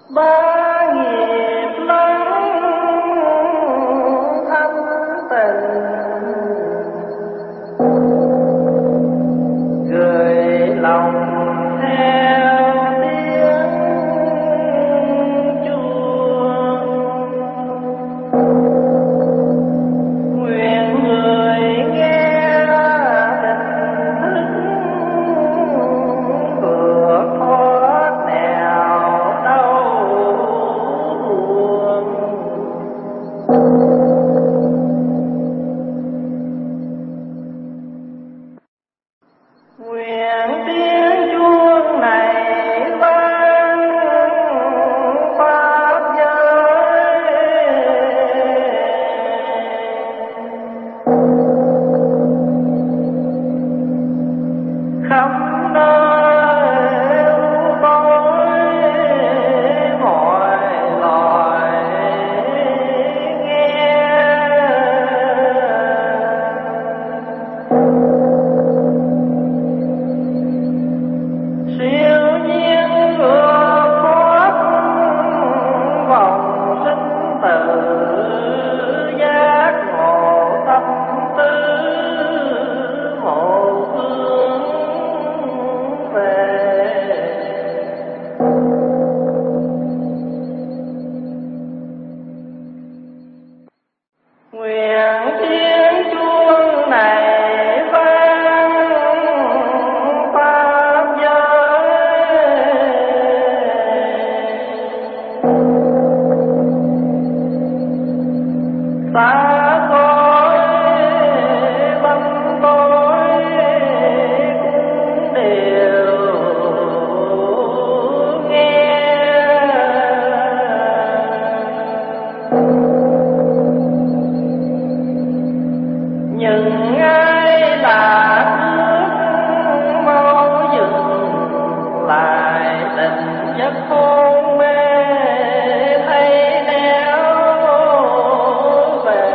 ba nghiệp lắng thâm tình, gửi lòng theo tiếng chuông, nguyện người nghe tình thức vượt thoát nẻo đau buồn. Nguyện tiếng chuông này vang pháp giới, khắp nơi u tối mọi loài nghe. Siêu nhiên vượt thoát vòng sinh tử, giác ngộ tâm tư một hướng về. Nguyện tiếng chuông này vang pháp giới, xa cõi bóng tối cũng đều nghe. Những ai là nước mau dừng lại, tình giấc hôn mê thấy néo về.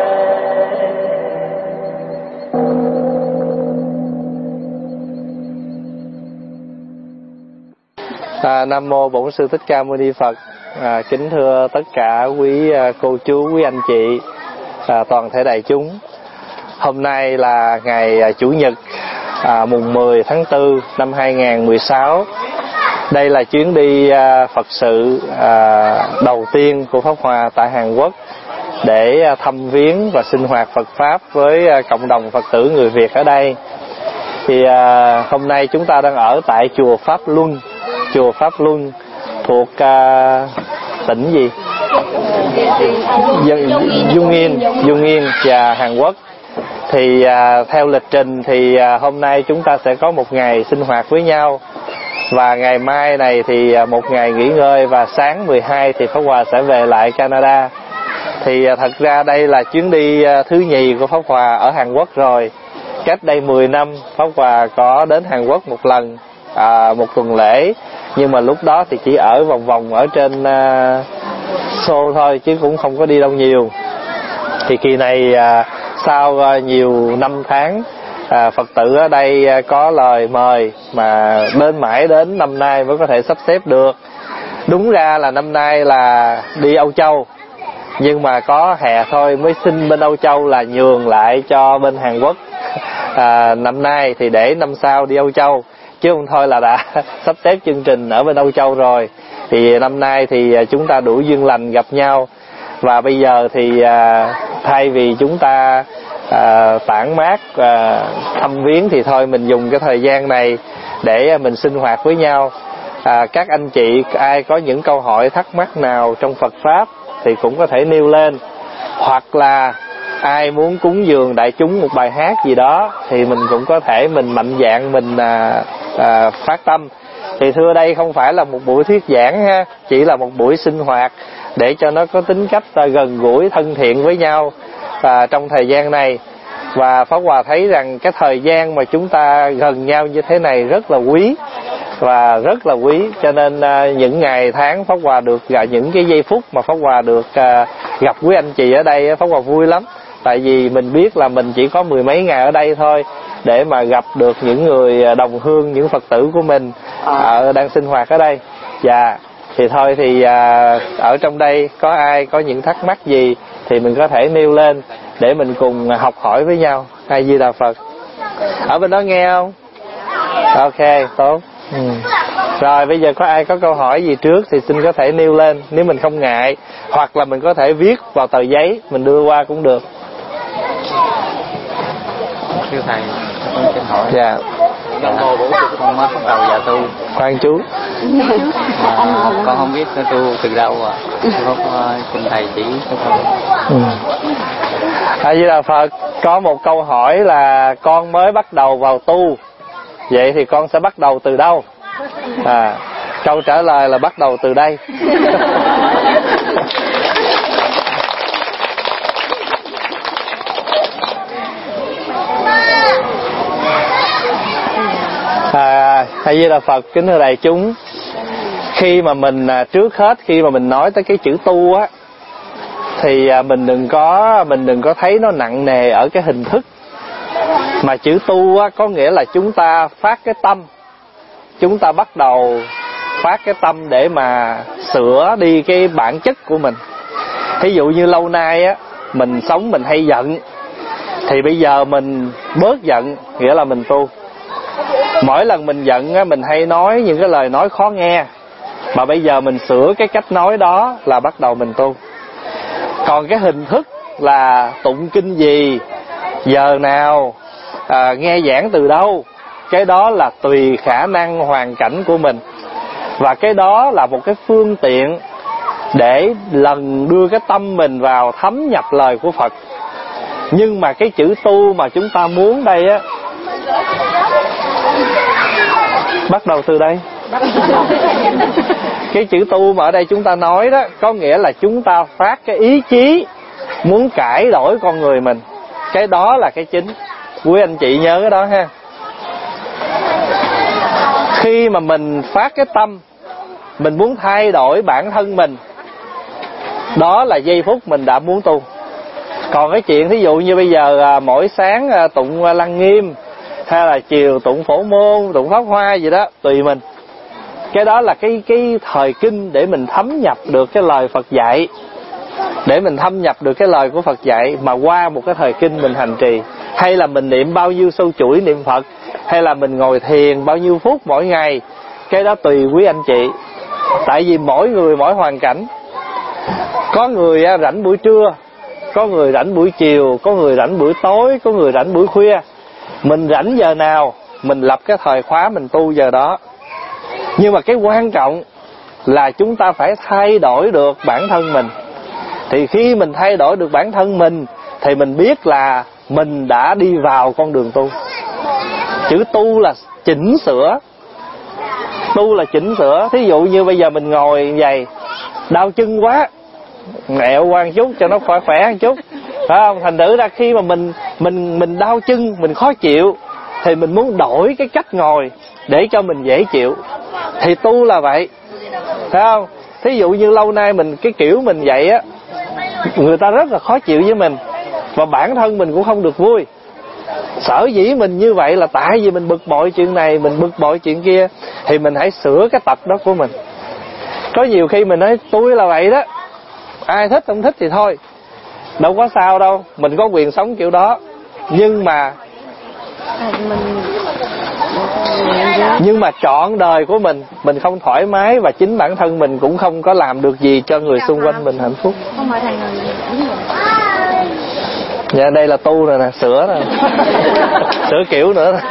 Nam mô Bổn Sư Thích Ca Mâu Ni Phật. Kính thưa tất cả quý cô chú, quý anh chị, toàn thể đại chúng. Hôm nay là ngày Chủ nhật mùng 10 tháng 4 năm 2016. Đây là chuyến đi Phật sự đầu tiên của Pháp Hòa tại Hàn Quốc để thăm viếng và sinh hoạt Phật Pháp với cộng đồng Phật tử người Việt ở đây. Thì hôm nay chúng ta đang ở tại chùa Pháp Luân. Chùa Pháp Luân thuộc tỉnh gì? Dung Yên và Hàn Quốc. Thì theo lịch trình thì hôm nay chúng ta sẽ có một ngày sinh hoạt với nhau, và ngày mai này thì một ngày nghỉ ngơi, và sáng 12 thì Pháp Hòa sẽ về lại Canada. Thì thật ra đây là chuyến đi thứ nhì của Pháp Hòa ở Hàn Quốc rồi. Cách đây 10 năm Pháp Hòa có đến Hàn Quốc một lần, một tuần lễ, nhưng mà lúc đó thì chỉ ở vòng vòng ở trên Seoul thôi, chứ cũng không có đi đâu nhiều. Thì kỳ này sau nhiều năm tháng Phật tử ở đây có lời mời mà mãi đến năm nay mới có thể sắp xếp được. Đúng ra là năm nay là đi Âu Châu, nhưng mà có hè thôi mới xin bên Âu Châu là nhường lại cho bên Hàn Quốc. Năm nay thì để năm sau đi Âu Châu, chứ không thôi là đã sắp xếp chương trình ở bên Âu Châu rồi. Thì năm nay thì chúng ta đủ duyên lành gặp nhau, và bây giờ thì thay vì chúng ta tản mát thăm viếng thì thôi mình dùng cái thời gian này để mình sinh hoạt với nhau. Các anh chị ai có những câu hỏi thắc mắc nào trong Phật Pháp thì cũng có thể nêu lên, hoặc là ai muốn cúng dường đại chúng một bài hát gì đó thì mình cũng có thể mình mạnh dạn mình phát tâm. Thì thưa đây không phải là một buổi thuyết giảng ha, chỉ là một buổi sinh hoạt để cho nó có tính cách gần gũi thân thiện với nhau trong thời gian này. Và Pháp Hòa thấy rằng cái thời gian mà chúng ta gần nhau như thế này rất là quý, và rất là quý, cho nên những ngày tháng Pháp Hòa được những cái giây phút mà Pháp Hòa được gặp quý anh chị ở đây, Pháp Hòa vui lắm. Tại vì mình biết là mình chỉ có mười mấy ngày ở đây thôi để mà gặp được những người đồng hương, những Phật tử của mình đang sinh hoạt ở đây. Và Thì thôi thì ở trong đây có ai có những thắc mắc gì thì mình có thể nêu lên để mình cùng học hỏi với nhau. A Di Đà Phật. Ở bên đó nghe không? Ok, tốt. Rồi bây giờ có ai có câu hỏi gì trước thì xin có thể nêu lên nếu mình không ngại, hoặc là mình có thể viết vào tờ giấy mình đưa qua cũng được. Thưa thầy, con xin hỏi. Dạ. Con mới bắt đầu vào tu. Khoan chú. Con không biết tu từ đâu à. Con xin thầy chỉ cho con. A Di Đà Phật. Có một câu hỏi là con mới bắt đầu vào tu, vậy thì con sẽ bắt đầu từ đâu? Câu trả lời là bắt đầu từ đây. A Di Đà Phật. Kính thưa đại chúng, khi mà mình trước hết khi mà mình nói tới cái chữ tu á, thì mình đừng có thấy nó nặng nề ở cái hình thức, mà chữ tu á có nghĩa là chúng ta phát cái tâm, chúng ta bắt đầu phát cái tâm để mà sửa đi cái bản chất của mình. Ví dụ như lâu nay á mình sống mình hay giận, thì bây giờ mình bớt giận, nghĩa là mình tu. Mỗi lần mình giận á mình hay nói những cái lời nói khó nghe, mà bây giờ mình sửa cái cách nói đó là bắt đầu mình tu. Còn cái hình thức là tụng kinh gì, giờ nào, nghe giảng từ đâu, cái đó là tùy khả năng hoàn cảnh của mình, và cái đó là một cái phương tiện để lần đưa cái tâm mình vào thấm nhập lời của Phật. Nhưng mà cái chữ tu mà chúng ta muốn đây á, bắt đầu từ đây. Cái chữ tu mà ở đây chúng ta nói đó, có nghĩa là chúng ta phát cái ý chí muốn cải đổi con người mình. Cái đó là cái chính. Quý anh chị nhớ cái đó ha. Khi mà mình phát cái tâm, mình muốn thay đổi bản thân mình, đó là giây phút mình đã muốn tu. Còn cái chuyện thí dụ như bây giờ mỗi sáng tụng Lăng Nghiêm, hay là chiều tụng Phổ Môn, tụng Pháp Hoa gì đó, tùy mình. Cái đó là cái thời kinh để mình thấm nhập được cái lời Phật dạy, để mình thâm nhập được cái lời của Phật dạy mà qua một cái thời kinh mình hành trì. Hay là mình niệm bao nhiêu sâu chuỗi niệm Phật, hay là mình ngồi thiền bao nhiêu phút mỗi ngày, cái đó tùy quý anh chị. Tại vì mỗi người mỗi hoàn cảnh. Có người rảnh buổi trưa, có người rảnh buổi chiều, có người rảnh buổi tối, có người rảnh buổi khuya. Mình rảnh giờ nào mình lập cái thời khóa mình tu giờ đó. Nhưng mà cái quan trọng là chúng ta phải thay đổi được bản thân mình. Thì khi mình thay đổi được bản thân mình thì mình biết là mình đã đi vào con đường tu. Chữ tu là chỉnh sửa. Tu là chỉnh sửa. Thí dụ như bây giờ mình ngồi vậy, đau chân quá, nghẹo qua một chút cho nó khỏe khỏe một chút, phải không? Thành thử ra khi mà mình đau chân, mình khó chịu, thì mình muốn đổi cái cách ngồi để cho mình dễ chịu. Thì tu là vậy, phải không? Thí dụ như lâu nay mình cái kiểu mình vậy á, người ta rất là khó chịu với mình, và bản thân mình cũng không được vui. Sở dĩ mình như vậy là tại vì mình bực bội chuyện này, mình bực bội chuyện kia, thì mình hãy sửa cái tập đó của mình. Có nhiều khi mình nói tôi là vậy đó, ai thích không thích thì thôi, đâu có sao đâu, mình có quyền sống kiểu đó. Nhưng mà trọn đời của mình không thoải mái, và chính bản thân mình cũng không có làm được gì cho người xung quanh mình hạnh phúc. Dạ đây là tu rồi nè, sửa rồi. Sửa kiểu nữa rồi.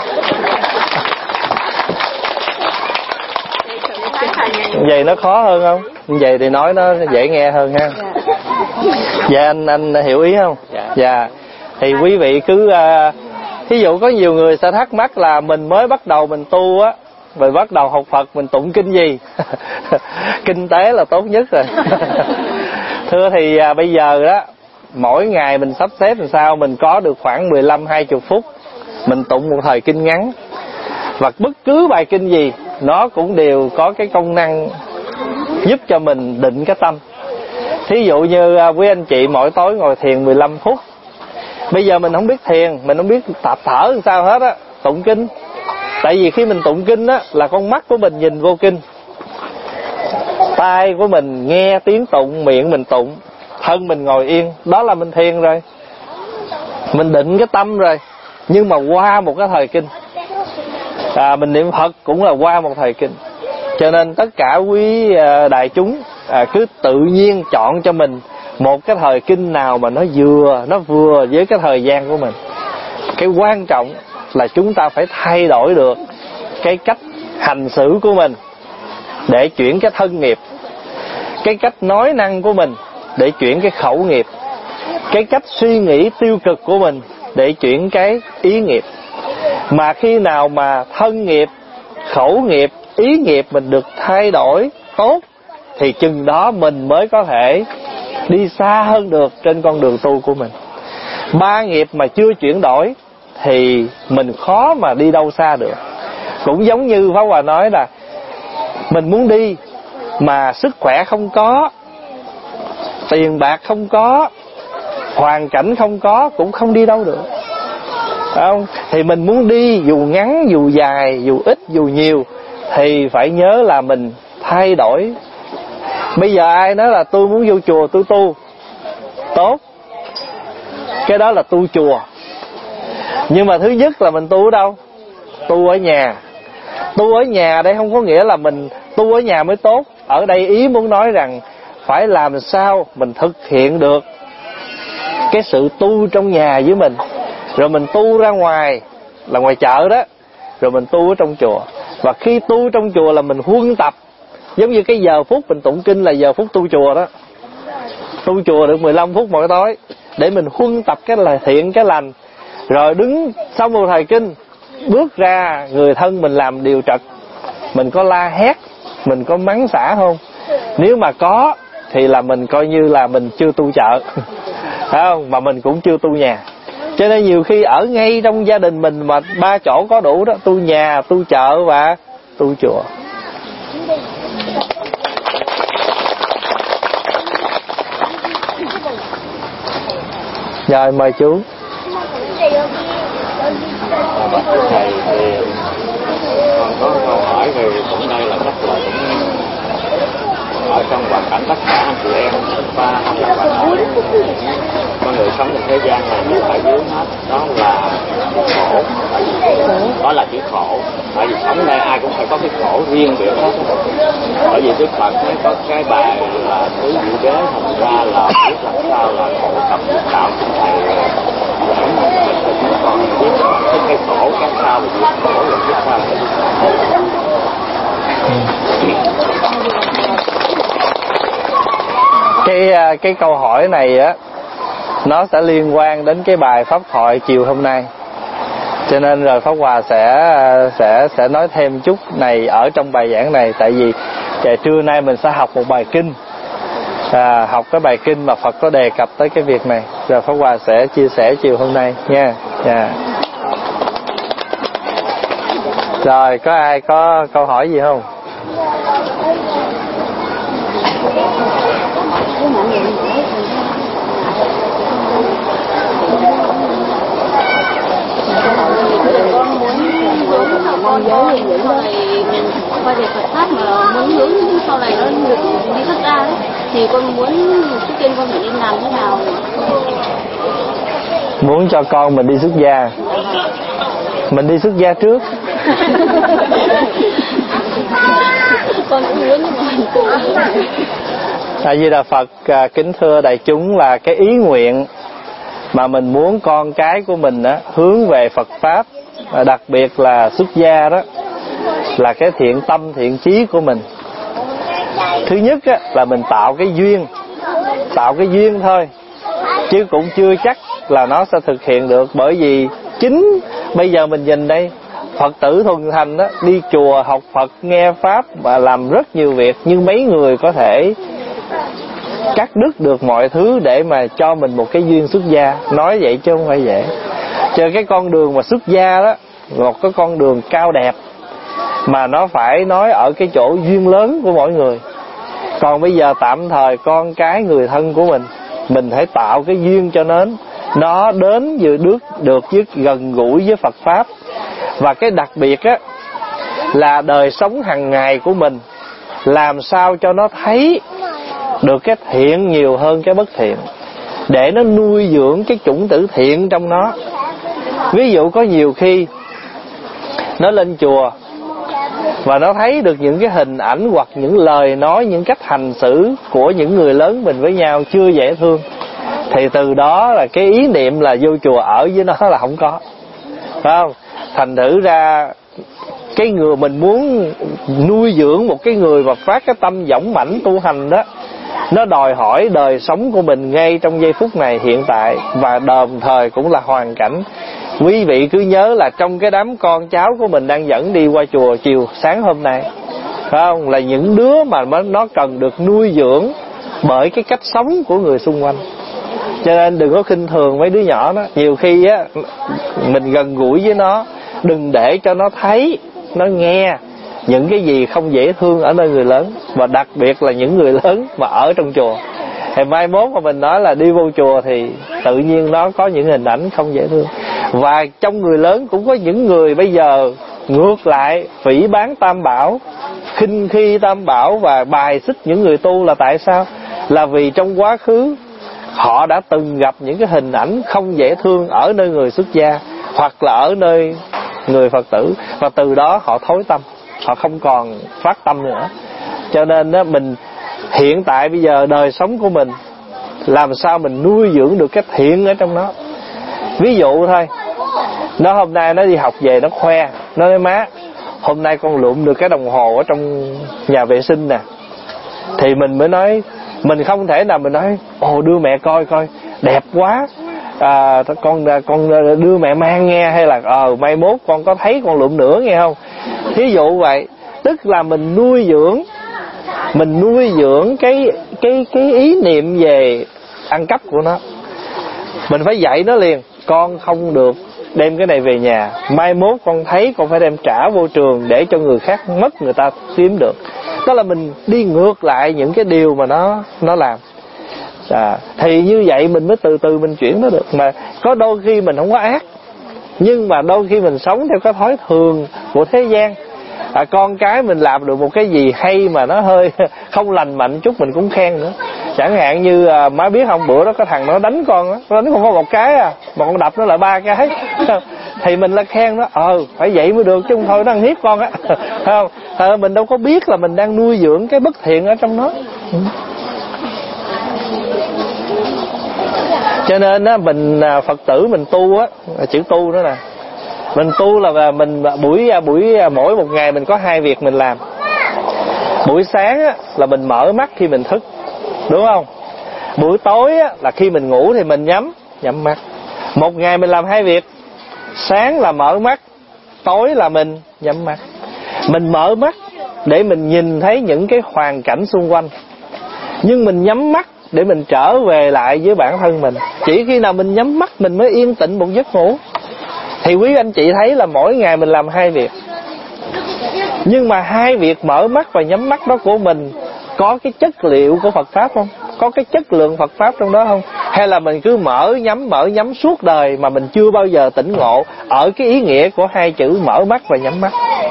Vậy nó khó hơn không? Vậy thì nói nó dễ nghe hơn ha. Dạ anh hiểu ý không? Dạ. Thì quý vị cứ thí dụ có nhiều người sẽ thắc mắc là mình mới bắt đầu mình tu á, mình bắt đầu học Phật, mình tụng kinh gì? Kinh tế là tốt nhất rồi. Thưa thì bây giờ đó, mỗi ngày mình sắp xếp làm sao mình có được khoảng 15-20 phút mình tụng một thời kinh ngắn. Và bất cứ bài kinh gì nó cũng đều có cái công năng giúp cho mình định cái tâm. Thí dụ như quý anh chị mỗi tối ngồi thiền 15 phút. Bây giờ mình không biết thiền, mình không biết tập thở làm sao hết á, tụng kinh. Tại vì khi mình tụng kinh á là con mắt của mình nhìn vô kinh, Tai của mình nghe tiếng tụng, miệng mình tụng, thân mình ngồi yên, đó là mình thiền rồi, mình định cái tâm rồi. Nhưng mà qua một cái thời kinh, mình niệm Phật cũng là qua một thời kinh. Cho nên tất cả quý đại chúng cứ tự nhiên chọn cho mình một cái thời kinh nào mà nó vừa với cái thời gian của mình. Cái quan trọng là chúng ta phải thay đổi được cái cách hành xử của mình để chuyển cái thân nghiệp, cái cách nói năng của mình để chuyển cái khẩu nghiệp, cái cách suy nghĩ tiêu cực của mình để chuyển cái ý nghiệp. Mà khi nào mà thân nghiệp, khẩu nghiệp, ý nghiệp mình được thay đổi tốt thì chừng đó mình mới có thể đi xa hơn được trên con đường tu của mình. Ba nghiệp mà chưa chuyển đổi thì mình khó mà đi đâu xa được. Cũng giống như Pháp Hòa nói là mình muốn đi mà sức khỏe không có, tiền bạc không có, hoàn cảnh không có, cũng không đi đâu được, phải không? Thì mình muốn đi dù ngắn, dù dài, dù ít, dù nhiều thì phải nhớ là mình thay đổi. Bây giờ ai nói là tôi muốn vô chùa tôi tu, tốt, cái đó là tu chùa. Nhưng mà thứ nhất là mình tu ở đâu? Tu ở nhà. Tu ở nhà đây không có nghĩa là mình tu ở nhà mới tốt. Ở đây ý muốn nói rằng phải làm sao mình thực hiện được cái sự tu trong nhà với mình, rồi mình tu ra ngoài, là ngoài chợ đó, rồi mình tu ở trong chùa. Và khi tu trong chùa là mình huân tập. Giống như cái giờ phút mình tụng kinh là giờ phút tu chùa đó. Tu chùa được 15 phút mỗi tối để mình huân tập cái lời thiện, cái lành. Rồi đứng sau một thời kinh, bước ra người thân mình làm điều trật, mình có la hét, mình có mắng xả không? Nếu mà có thì là mình coi như là mình chưa tu chợ, phải không? Mà mình cũng chưa tu nhà. Cho nên nhiều khi ở ngay trong gia đình mình mà ba chỗ có đủ đó, tu nhà, tu chợ và tu chùa. Rồi mời chú. Thầy thì còn có câu hỏi về cũng đây là chắc là cũng ở trong hoàn cảnh tất cả anh chị em và học là bạn hỏi con người sống trên thế gian này đều phải vướng hết, đó là khổ, đó là chữ khổ. Tại vì sống đây ai cũng phải có cái khổ riêng biệt hết. Bởi vì Đức Phật mới có cái bài là tứ diệu đế, thành ra là biết làm sao là khổ tập tạo của thầy còn biết cái khổ cái sao mà việc khổ là biết sao. Cái câu hỏi này á, nó sẽ liên quan đến cái bài pháp thoại chiều hôm nay. Cho nên rồi Pháp Hòa sẽ nói thêm chút này ở trong bài giảng này. Tại vì trưa nay mình sẽ học một bài kinh, học cái bài kinh mà Phật có đề cập tới cái việc này. Rồi Pháp Hòa sẽ chia sẻ chiều hôm nay nha. Rồi có ai có câu hỏi gì không? Con giới thì sau này mình quay về Phật pháp mà muốn hướng sau này nó được đi xuất gia đấy, thì con muốn trước tiên con phải nên làm thế nào? Muốn cho con mình đi xuất gia, mình đi xuất gia trước. Con cũng muốn nhưng mà A Di Đà Phật. Kính thưa đại chúng, là cái ý nguyện mà mình muốn con cái của mình á hướng về Phật pháp, đặc biệt là xuất gia đó, là cái thiện tâm thiện chí của mình. Thứ nhất á, là mình tạo cái duyên thôi, chứ cũng chưa chắc là nó sẽ thực hiện được. Bởi vì chính bây giờ mình nhìn đây, Phật tử thuần thành đó, đi chùa học Phật, nghe pháp và làm rất nhiều việc, nhưng mấy người có thể cắt đứt được mọi thứ để mà cho mình một cái duyên xuất gia. Nói vậy chứ không phải dễ. Cho cái con đường mà xuất gia đó, một cái con đường cao đẹp, mà nó phải nói ở cái chỗ duyên lớn của mỗi người. Còn bây giờ tạm thời con cái người thân của mình phải tạo cái duyên cho nó đến vừa được với gần gũi với Phật pháp. Và cái đặc biệt á là đời sống hàng ngày của mình làm sao cho nó thấy được cái thiện nhiều hơn cái bất thiện, để nó nuôi dưỡng cái chủng tử thiện trong nó. Ví dụ có nhiều khi nó lên chùa và nó thấy được những cái hình ảnh hoặc những lời nói, những cách hành xử của những người lớn mình với nhau chưa dễ thương, thì từ đó là cái ý niệm là vô chùa ở với nó là không có, phải không? Thành thử ra cái người mình muốn nuôi dưỡng một cái người mà phát cái tâm dũng mãnh tu hành đó, nó đòi hỏi đời sống của mình ngay trong giây phút này hiện tại, và đồng thời cũng là hoàn cảnh. Quý vị cứ nhớ là trong cái đám con cháu của mình đang dẫn đi qua chùa chiều sáng hôm nay, phải không, là những đứa mà nó cần được nuôi dưỡng bởi cái cách sống của người xung quanh. Cho nên đừng có khinh thường mấy đứa nhỏ đó. Nhiều khi á, mình gần gũi với nó, đừng để cho nó thấy, nó nghe những cái gì không dễ thương ở nơi người lớn, và đặc biệt là những người lớn mà ở trong chùa. Thì mai mốt mà mình nói là đi vô chùa thì tự nhiên nó có những hình ảnh không dễ thương. Và trong người lớn cũng có những người bây giờ ngược lại phỉ báng Tam Bảo, khinh khi Tam Bảo và bài xích những người tu. Là tại sao? Là vì trong quá khứ họ đã từng gặp những cái hình ảnh không dễ thương ở nơi người xuất gia hoặc là ở nơi người Phật tử, và từ đó họ thối tâm, họ không còn phát tâm nữa. Cho nên đó, mình hiện tại bây giờ đời sống của mình làm sao mình nuôi dưỡng được cái thiện ở trong nó. Ví dụ thôi, nó hôm nay nó đi học về nó khoe, nó nói má, hôm nay con lượm được cái đồng hồ ở trong nhà vệ sinh nè. Thì mình mới nói, mình không thể nào mình nói ồ đưa mẹ coi coi đẹp quá, con đưa mẹ mang nghe, hay là mai mốt con có thấy con lượm nữa nghe không. Thí dụ vậy, tức là mình nuôi dưỡng cái ý niệm về ăn cắp của nó. Mình phải dạy nó liền, con không được đem cái này về nhà, mai mốt con thấy con phải đem trả vô trường để cho người khác mất, người ta kiếm được. Đó là mình đi ngược lại những cái điều mà nó làm. Thì như vậy mình mới từ từ mình chuyển nó được. Mà có đôi khi mình không có ác, nhưng mà đôi khi mình sống theo cái thói thường của thế gian. Con cái mình làm được một cái gì hay mà nó hơi không lành mạnh chút mình cũng khen nữa. Chẳng hạn như má biết không, bữa đó có thằng nó đánh con á, nó đánh không có một cái mà con đập nó lại 3 cái. Thì mình là khen nó, phải vậy mới được chứ không thôi nó ăn hiếp con á. Không, mình đâu có biết là mình đang nuôi dưỡng cái bất thiện ở trong nó. Cho nên á, mình Phật tử mình tu á, chữ tu đó nè, mình tu là mình mỗi một ngày mình có 2 việc mình làm. Buổi sáng á, là mình mở mắt khi mình thức, đúng không? Buổi tối á, là khi mình ngủ thì mình nhắm mắt. Một ngày mình làm 2 việc, sáng là mở mắt, tối là mình nhắm mắt. Mình mở mắt để mình nhìn thấy những cái hoàn cảnh xung quanh, nhưng mình nhắm mắt để mình trở về lại với bản thân mình. Chỉ khi nào mình nhắm mắt mình mới yên tĩnh một giấc ngủ. Thì quý anh chị thấy là mỗi ngày mình làm 2 việc, nhưng mà 2 việc mở mắt và nhắm mắt đó của mình có cái chất liệu của Phật Pháp không? Có cái chất lượng Phật Pháp trong đó không? Hay là mình cứ mở nhắm suốt đời mà mình chưa bao giờ tỉnh ngộ ở cái ý nghĩa của 2 chữ mở mắt và nhắm mắt?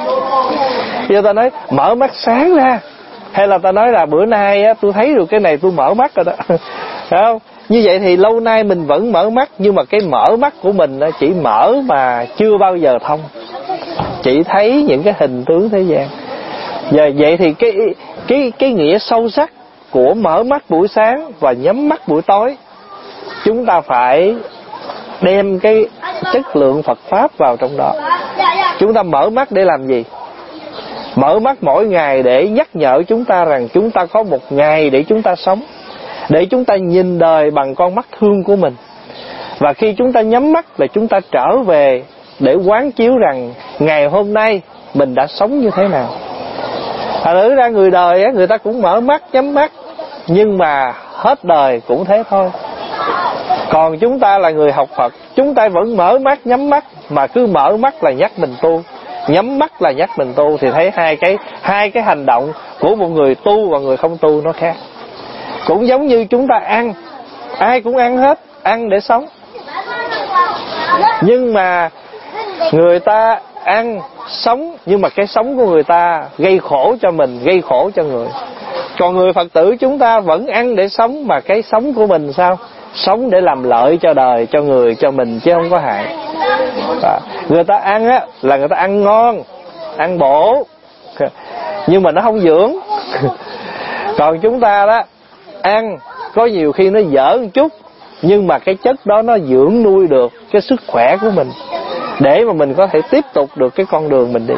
Giờ ta nói mở mắt sáng ra, hay là ta nói là bữa nay á, tôi thấy được cái này tôi mở mắt rồi đó. Phải không? Như vậy thì lâu nay mình vẫn mở mắt, nhưng mà cái mở mắt của mình chỉ mở mà chưa bao giờ thông, chỉ thấy những cái hình tướng thế gian. Giờ vậy thì cái nghĩa sâu sắc của mở mắt buổi sáng và nhắm mắt buổi tối, chúng ta phải đem cái chất lượng Phật Pháp vào trong đó. Chúng ta mở mắt để làm gì? Mở mắt mỗi ngày để nhắc nhở chúng ta rằng chúng ta có một ngày để chúng ta sống, để chúng ta nhìn đời bằng con mắt thương của mình. Và khi chúng ta nhắm mắt là chúng ta trở về để quán chiếu rằng ngày hôm nay mình đã sống như thế nào. Thật ra người đời á, người ta cũng mở mắt nhắm mắt, nhưng mà hết đời cũng thế thôi. Còn chúng ta là người học Phật, chúng ta vẫn mở mắt nhắm mắt, mà cứ mở mắt là nhắc mình tu, nhắm mắt là nhắc mình tu. Thì thấy hai cái hành động của một người tu và người không tu nó khác. Cũng giống như chúng ta ăn, ai cũng ăn hết, ăn để sống. Nhưng mà người ta ăn, sống, nhưng mà cái sống của người ta gây khổ cho mình, gây khổ cho người. Còn người Phật tử chúng ta vẫn ăn để sống, mà cái sống của mình sao? Sống để làm lợi cho đời, cho người, cho mình, chứ không có hại. Người ta ăn á là người ta ăn ngon, ăn bổ, nhưng mà nó không dưỡng. Còn chúng ta đó, ăn có nhiều khi nó dở một chút, nhưng mà cái chất đó nó dưỡng nuôi được cái sức khỏe của mình, để mà mình có thể tiếp tục được cái con đường mình đi.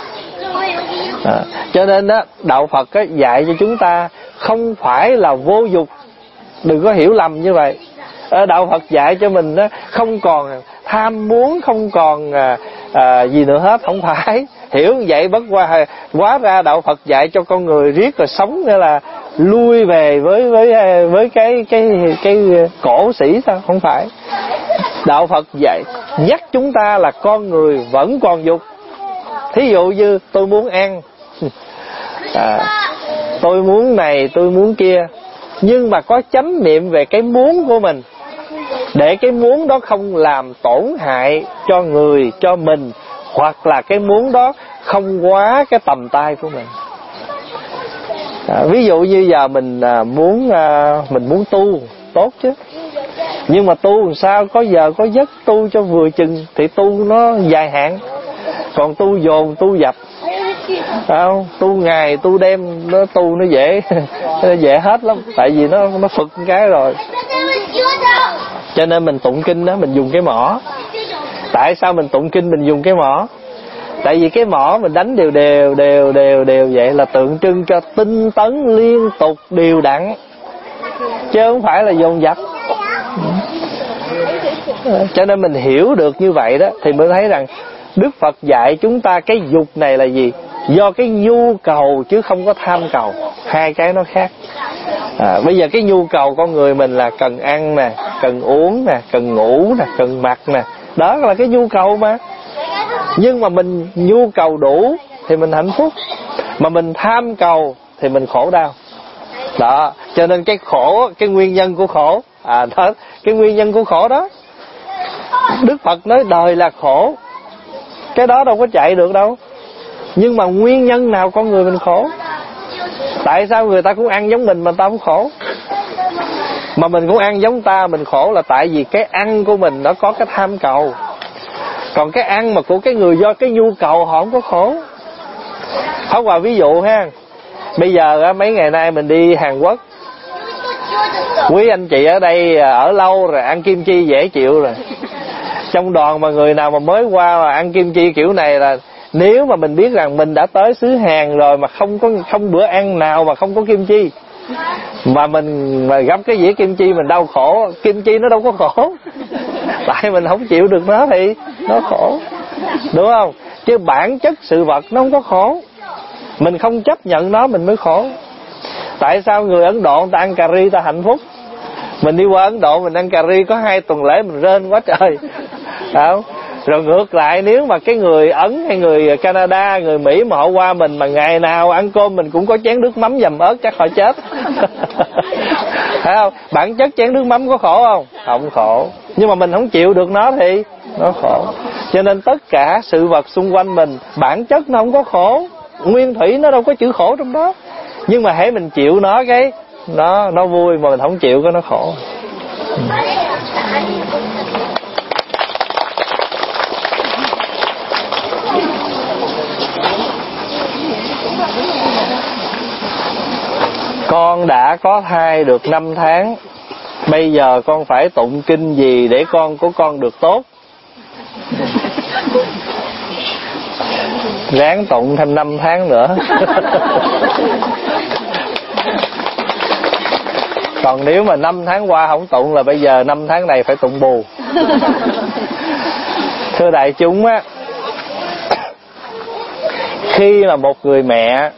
Cho nên đó, đạo Phật á, dạy cho chúng ta không phải là vô dục. Đừng có hiểu lầm như vậy. Đạo Phật dạy cho mình đó, không còn tham muốn, không còn gì nữa hết. Không phải hiểu như vậy bất qua hóa ra đạo Phật dạy cho con người riết rồi sống nghĩa là lui về với cái cổ sĩ sao? Không phải. Đạo Phật dạy nhắc chúng ta là con người vẫn còn dục. Thí dụ như tôi muốn ăn, tôi muốn này, tôi muốn kia, nhưng mà có chánh niệm về cái muốn của mình, để cái muốn đó không làm tổn hại cho người, cho mình, hoặc là cái muốn đó không quá cái tầm tay của mình. Ví dụ như giờ mình muốn tu tốt chứ, nhưng mà tu làm sao có giờ có giấc, tu cho vừa chừng thì tu nó dài hạn. Còn tu dồn, tu dập, không, tu ngày, tu đêm, nó tu nó dễ nó dễ hết lắm, tại vì nó phật cái rồi. Cho nên mình tụng kinh đó, mình dùng cái mỏ. Tại sao mình tụng kinh mình dùng cái mỏ? Tại vì cái mỏ mình đánh đều vậy là tượng trưng cho tinh tấn liên tục đều đặn, chứ không phải là dồn dập. Cho nên mình hiểu được như vậy đó thì mới thấy rằng Đức Phật dạy chúng ta cái dục này là gì? Do cái nhu cầu chứ không có tham cầu. Hai cái nó khác. Bây giờ cái nhu cầu con người mình là cần ăn nè, cần uống nè, cần ngủ nè, cần mặc nè. Đó là cái nhu cầu mà. Nhưng mà mình nhu cầu đủ thì mình hạnh phúc, mà mình tham cầu thì mình khổ đau. Đó, cho nên cái khổ, cái nguyên nhân của khổ, đó, cái nguyên nhân của khổ đó. Đức Phật nói đời là khổ, cái đó đâu có chạy được đâu. Nhưng mà nguyên nhân nào con người mình khổ? Tại sao người ta cũng ăn giống mình mà ta không khổ? Mà mình cũng ăn giống ta, mình khổ là tại vì cái ăn của mình nó có cái tham cầu. Còn cái ăn mà của cái người do cái nhu cầu họ không có khổ. Pháp Hòa ví dụ ha, bây giờ mấy ngày nay mình đi Hàn Quốc, quý anh chị ở đây ở lâu rồi, ăn kim chi dễ chịu rồi. Trong đoàn mà người nào mà mới qua mà ăn kim chi kiểu này là, nếu mà mình biết rằng mình đã tới xứ Hàn rồi mà không bữa ăn nào mà không có kim chi, mà mình mà gấp cái dĩa kim chi mình đau khổ, kim chi nó đâu có khổ. Tại mình không chịu được nó thì nó khổ, đúng không? Chứ bản chất sự vật nó không có khổ, mình không chấp nhận nó mình mới khổ. Tại sao người Ấn Độ người ta ăn cà ri ta hạnh phúc? Mình đi qua Ấn Độ mình ăn cà ri có 2 tuần lễ mình rên quá trời, không? Rồi ngược lại, nếu mà cái người Ấn hay người Canada, người Mỹ mà họ qua mình mà ngày nào ăn cơm mình cũng có chén nước mắm dầm ớt chắc họ chết. Phải không? Bản chất chén nước mắm có khổ không? Không khổ. Nhưng mà mình không chịu được nó thì nó khổ. Cho nên tất cả sự vật xung quanh mình bản chất nó không có khổ, nguyên thủy nó đâu có chữ khổ trong đó. Nhưng mà hễ mình chịu nó cái nó vui, mà mình không chịu cái nó khổ. Con đã có thai được 5 tháng, bây giờ con phải tụng kinh gì để con của con được tốt? Ráng tụng thêm 5 tháng nữa. Còn nếu mà 5 tháng qua không tụng là bây giờ 5 tháng này phải tụng bù. Thưa đại chúng á, khi là một người mẹ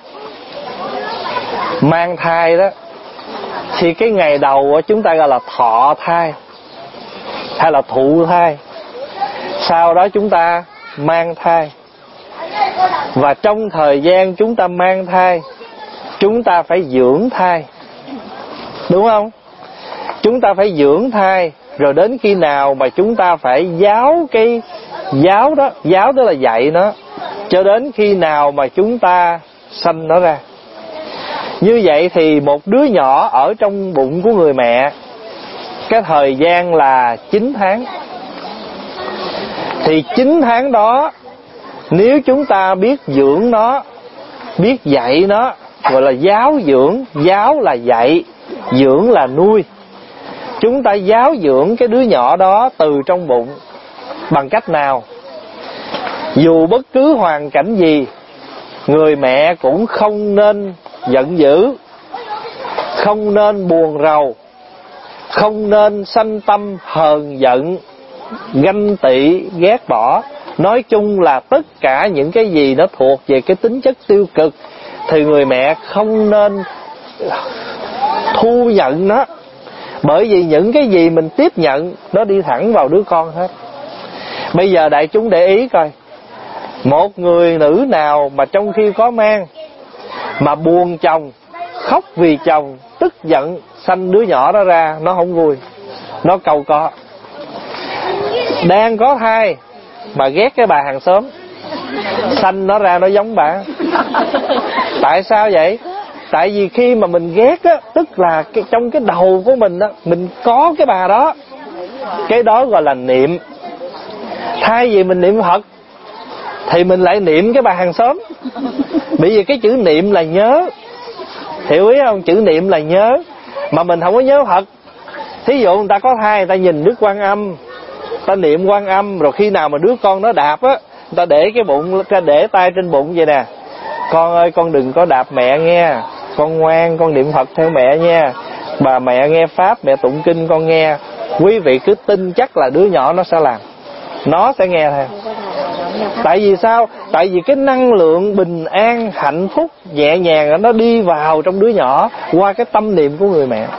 mang thai đó, thì cái ngày đầu chúng ta gọi là thọ thai hay là thụ thai. Sau đó chúng ta mang thai. Và trong thời gian chúng ta mang thai, chúng ta phải dưỡng thai, đúng không? Chúng ta phải dưỡng thai rồi đến khi nào mà chúng ta phải giáo cái giáo đó, giáo đó là dạy nó, cho đến khi nào mà chúng ta sanh nó ra. Như vậy thì một đứa nhỏ ở trong bụng của người mẹ, cái thời gian là 9 tháng. Thì 9 tháng đó, nếu chúng ta biết dưỡng nó, biết dạy nó, gọi là giáo dưỡng. Giáo là dạy, dưỡng là nuôi. Chúng ta giáo dưỡng cái đứa nhỏ đó từ trong bụng bằng cách nào? Dù bất cứ hoàn cảnh gì, người mẹ cũng không nên giận dữ, không nên buồn rầu, không nên sanh tâm hờn giận, ganh tị, ghét bỏ. Nói chung là tất cả những cái gì nó thuộc về cái tính chất tiêu cực thì người mẹ không nên thu nhận nó. Bởi vì những cái gì mình tiếp nhận nó đi thẳng vào đứa con hết. Bây giờ đại chúng để ý coi, một người nữ nào mà trong khi có mang mà buồn chồng, khóc vì chồng, tức giận, sanh đứa nhỏ đó ra, nó không vui, nó cầu co. Đang có thai mà ghét cái bà hàng xóm, sanh nó ra nó giống bà. Tại sao vậy? Tại vì khi mà mình ghét á, tức là trong cái đầu của mình á, mình có cái bà đó. Cái đó gọi là niệm. Thay vì mình niệm Phật thì mình lại niệm cái bà hàng xóm. Bởi vì cái chữ niệm là nhớ, hiểu ý không? Chữ niệm là nhớ, mà mình không có nhớ Phật. Thí dụ người ta có thai, người ta nhìn Đức Quan Âm, ta niệm Quan Âm, rồi khi nào mà đứa con nó đạp á, người ta để cái bụng, ta để tay trên bụng vậy nè: con ơi, con đừng có đạp mẹ nghe, con ngoan, con niệm Phật theo mẹ nha, bà mẹ nghe Pháp, mẹ tụng kinh con nghe. Quý vị cứ tin chắc là đứa nhỏ nó sẽ làm, nó sẽ nghe theo. Tại vì sao? Tại vì cái năng lượng bình an, hạnh phúc, nhẹ nhàng nó đi vào trong đứa nhỏ qua cái tâm niệm của người mẹ.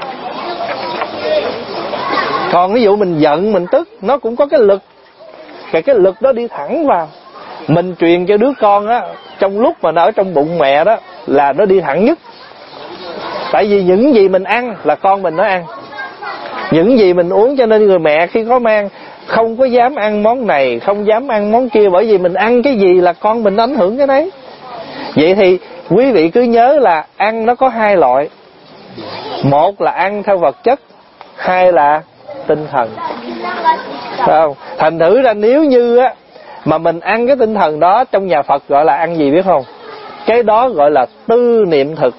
Còn ví dụ mình giận, mình tức, nó cũng có cái lực, cái lực đó đi thẳng vào. Mình truyền cho đứa con á, trong lúc mà nó ở trong bụng mẹ đó, là nó đi thẳng nhất. Tại vì những gì mình ăn là con mình nó ăn, những gì mình uống, cho nên người mẹ khi có mang không có dám ăn món này, không dám ăn món kia, bởi vì mình ăn cái gì là con mình ảnh hưởng cái đấy. Vậy thì quý vị cứ nhớ là ăn nó có hai loại. Một là ăn theo vật chất, hai là tinh thần. Phải không? Thành thử ra nếu như á mà mình ăn cái tinh thần đó, trong nhà Phật gọi là ăn gì biết không? Cái đó gọi là tư niệm thực.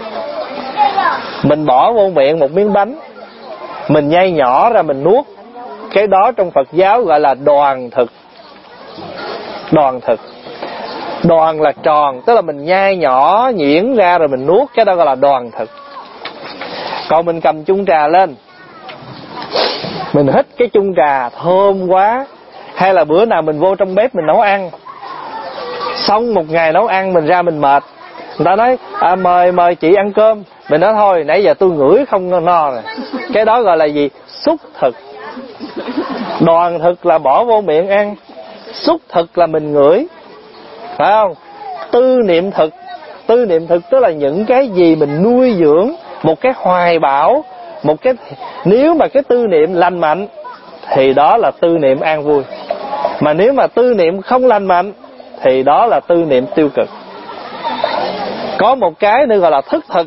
Mình bỏ vô miệng một miếng bánh, mình nhai nhỏ ra mình nuốt, cái đó trong Phật giáo gọi là đoàn thực. Đoàn thực. Đoàn là tròn, tức là mình nhai nhỏ nhuyễn ra rồi mình nuốt, cái đó gọi là đoàn thực. Còn mình cầm chung trà lên, mình hít cái chung trà thơm quá, hay là bữa nào mình vô trong bếp mình nấu ăn, xong một ngày nấu ăn mình ra mình mệt, người ta nói mời chị ăn cơm, mình nói thôi nãy giờ tôi ngửi không no rồi. Cái đó gọi là gì? Xúc thực. Đoàn thực là bỏ vô miệng ăn, xúc thực là mình ngửi, phải không? Tư niệm thực. Tư niệm thực tức là những cái gì mình nuôi dưỡng, một cái hoài bão, một cái, nếu mà cái tư niệm lành mạnh thì đó là tư niệm an vui, mà nếu mà tư niệm không lành mạnh thì đó là tư niệm tiêu cực. Có một cái nữa gọi là thức thực.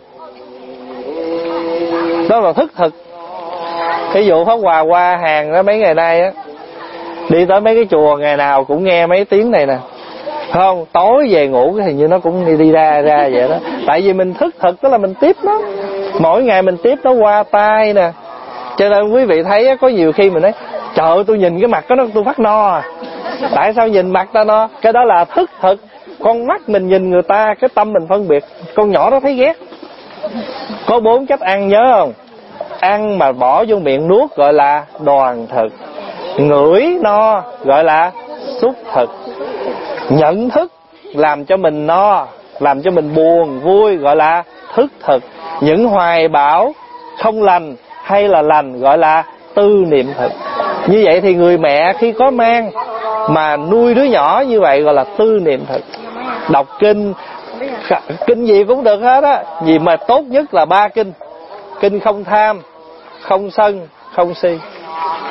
Đó là thức thực. Ví dụ Pháp Hòa qua hàng đó mấy ngày nay á, đi tới mấy cái chùa ngày nào cũng nghe mấy tiếng này nè, không? Tối về ngủ thì như nó cũng đi ra vậy đó. Tại vì mình thức thực, tức là mình tiếp nó, mỗi ngày mình tiếp nó qua tai nè. Cho nên quý vị thấy á, có nhiều khi mình nói trời ơi, tôi nhìn cái mặt đó tôi phát no à. Tại sao nhìn mặt ta no? Cái đó là thức thực. Con mắt mình nhìn người ta, cái tâm mình phân biệt. Con nhỏ đó thấy ghét. Có 4 cách ăn nhớ không? Ăn mà bỏ vô miệng nuốt gọi là đoàn thực. Ngửi no gọi là xúc thực. Nhận thức làm cho mình no, làm cho mình buồn vui gọi là thức thực. Những hoài bão không lành hay là lành gọi là tư niệm thực. Như vậy thì người mẹ khi có mang mà nuôi đứa nhỏ như vậy gọi là tư niệm thực. Đọc kinh, kinh gì cũng được hết á, vì mà tốt nhất là 3 kinh. Kinh không tham, không sân, không si.